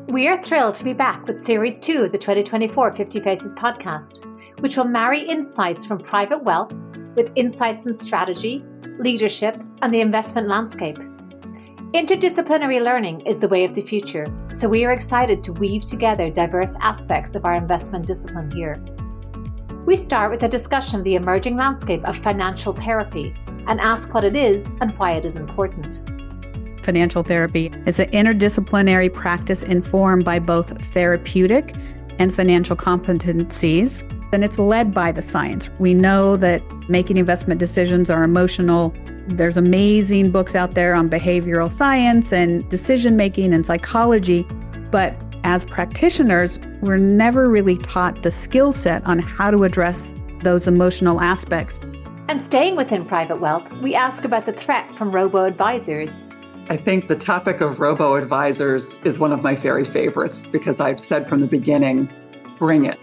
We are thrilled to be back with Series 2 of the 2024 50 Faces podcast, which will marry insights from private wealth with insights in strategy, leadership, and the investment landscape. Interdisciplinary learning is the way of the future, so we are excited to weave together diverse aspects of our investment discipline here. We start with a discussion of the emerging landscape of financial therapy and ask what it is and why it is important. Financial therapy is an interdisciplinary practice informed by both therapeutic and financial competencies, and it's led by the science. We know that making investment decisions are emotional. There's amazing books out there on behavioral science and decision-making and psychology, but as practitioners, we're never really taught the skill set on how to address those emotional aspects. And staying within private wealth, we ask about the threat from robo-advisors. I think the topic of robo-advisors is one of my very favorites because I've said from the beginning, bring it.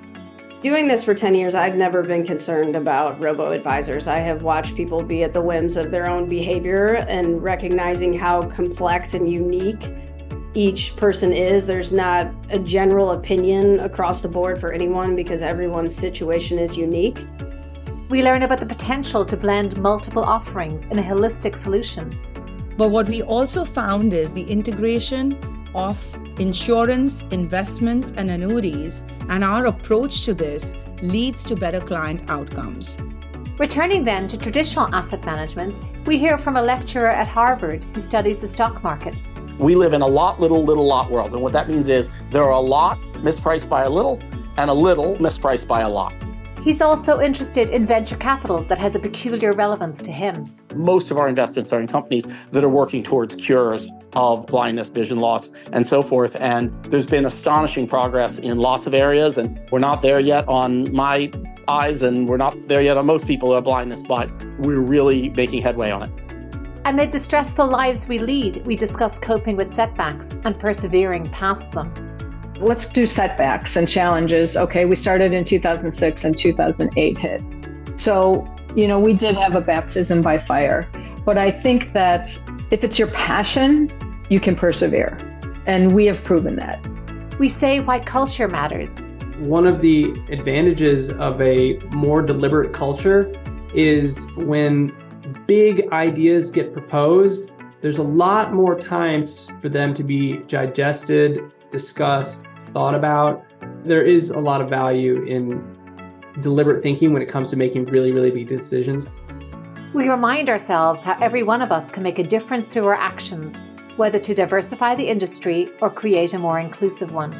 Doing this for 10 years, I've never been concerned about robo-advisors. I have watched people be at the whims of their own behavior and recognizing how complex and unique each person is. There's not a general opinion across the board for anyone because everyone's situation is unique. We learn about the potential to blend multiple offerings in a holistic solution. But what we also found is the integration of insurance, investments, and annuities, and our approach to this leads to better client outcomes. Returning then to traditional asset management, we hear from a lecturer at Harvard who studies the stock market. We live in a lot, little lot world. And what that means is there are a lot mispriced by a little and a little mispriced by a lot. He's also interested in venture capital that has a peculiar relevance to him. Most of our investments are in companies that are working towards cures of blindness, vision loss, and so forth. And there's been astonishing progress in lots of areas. And we're not there yet on my eyes, and we're not there yet on most people who have blindness, but we're really making headway on it. Amid the stressful lives we lead, we discuss coping with setbacks and persevering past them. Let's do setbacks and challenges. Okay, we started in 2006 and 2008 hit. So, we did have a baptism by fire. But I think that if it's your passion, you can persevere. And we have proven that. We say why culture matters. One of the advantages of a more deliberate culture is when big ideas get proposed, there's a lot more time for them to be digested, discussed, thought about. There is a lot of value in deliberate thinking when it comes to making really, really big decisions. We remind ourselves how every one of us can make a difference through our actions, whether to diversify the industry or create a more inclusive one.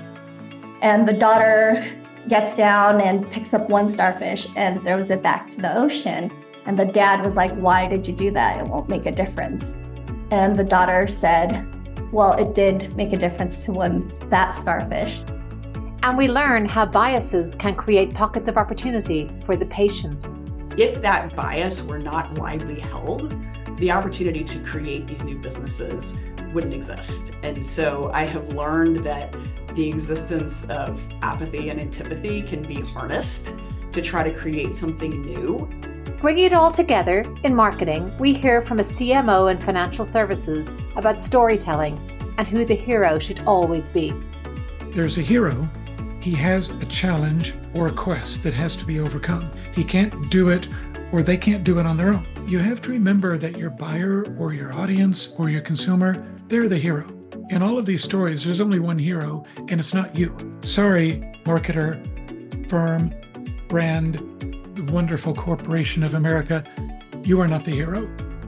And the daughter gets down and picks up one starfish and throws it back to the ocean. And the dad was like, "Why did you do that? It won't make a difference." And the daughter said, "Well, it did make a difference to that starfish." And we learn how biases can create pockets of opportunity for the patient. If that bias were not widely held, the opportunity to create these new businesses wouldn't exist. And so I have learned that the existence of apathy and antipathy can be harnessed to try to create something new. Bringing it all together, in marketing, we hear from a CMO in financial services about storytelling and who the hero should always be. There's a hero. He has a challenge or a quest that has to be overcome. He can't do it, or they can't do it on their own. You have to remember that your buyer or your audience or your consumer, they're the hero. In all of these stories, there's only one hero, and it's not you. Sorry, marketer, firm, brand, the wonderful corporation of America, you are not the hero.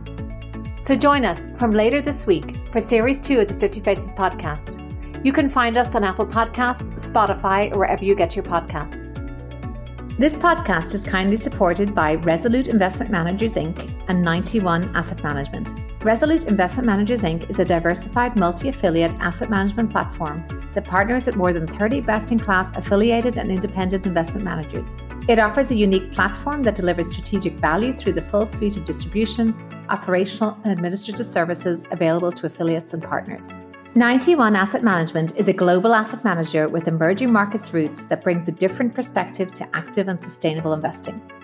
So join us from later this week for Series 2 of the 50 Faces podcast. You can find us on Apple Podcasts, Spotify, or wherever you get your podcasts. This podcast is kindly supported by Resolute Investment Managers, Inc. and 91 Asset Management. Resolute Investment Managers, Inc. is a diversified multi-affiliate asset management platform that partners with more than 30 best-in-class affiliated and independent investment managers. It offers a unique platform that delivers strategic value through the full suite of distribution, operational, and administrative services available to affiliates and partners. 91 Asset Management is a global asset manager with emerging markets roots that brings a different perspective to active and sustainable investing.